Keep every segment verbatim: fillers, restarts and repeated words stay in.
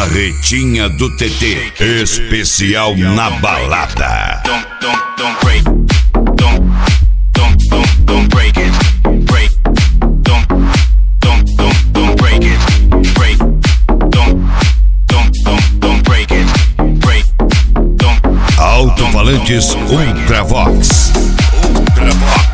Carretinha do T T, especial na balada. Don't, don't, don't break. Don't, don't, don't, don't break it. Break. Don't, don't, don't, don't break it. Break. Don't, don't, don't, don't break it. Break. Don't. Alto-falantes Ultravox. Ultravox.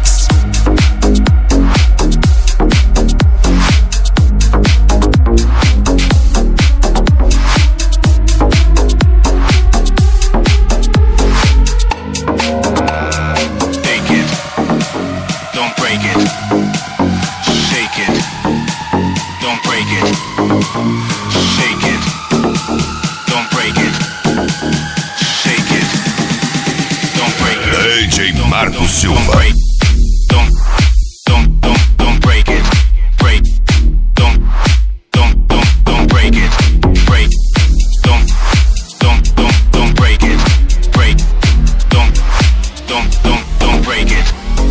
D J Marco Silva. Don't, don't, don't, don't break it. Break. Don't, don't, don't, don't break it. Break. Don't, don't, don't, don't break it. Break. Don't, don't, don't, don't break it.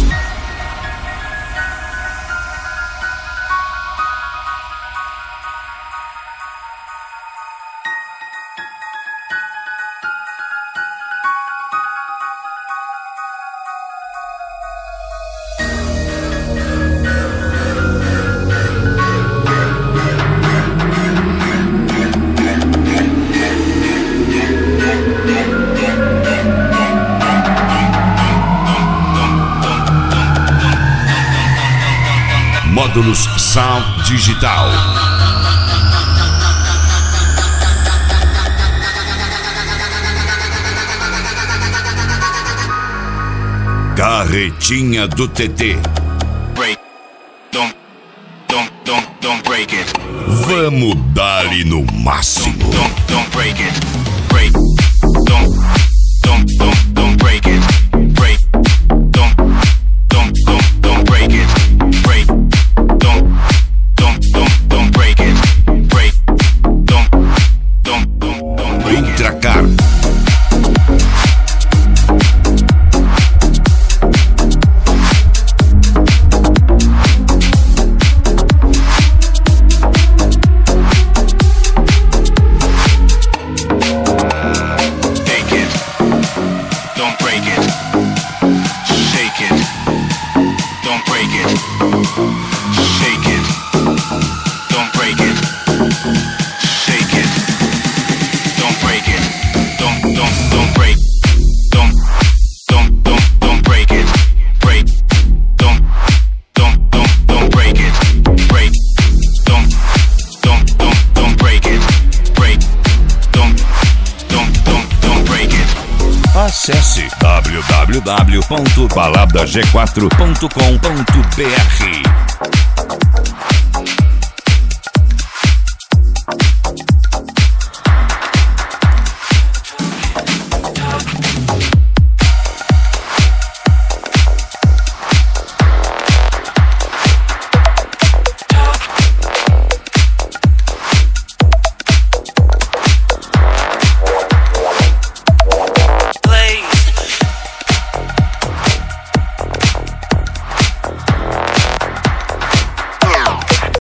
Módulos Sound Digital. Carretinha do T T. Break. Don't, don't, don't, don't break it. Vamos dar-lhe no máximo. Don't, don't break it. Break. Don't, don't, don't, don't break it. Break. Don't, don't, don't, don't break it. Break. Don't, don't, don't, don't break it. Break. Don't, don't, don't, don't break it. Ultracar. Acesse w w w ponto balada g quatro ponto com ponto b r.